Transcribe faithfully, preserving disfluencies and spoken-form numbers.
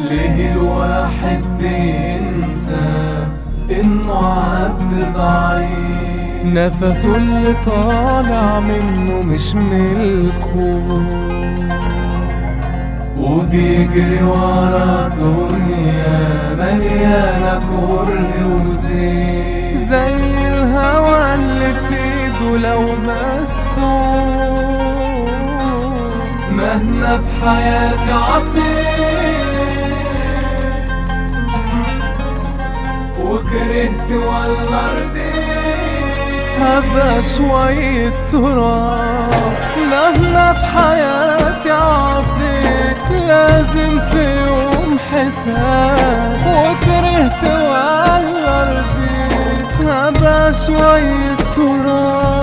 ليه الواحد بينسى إنه عبد ضعيف، نفسه اللي طالع منه مش ملكه، وبيجري ورا دنيا مليانة كره وزيف، زي الهوى اللي في ايده لو مسكه. مهما في حياتي عصير وكرهت ولا رضيت، هبقى شوية تراب. مهما في حياتي عصيت لازم في يوم حساب، وكرهت ولا رضيت هبقى شوية تراب.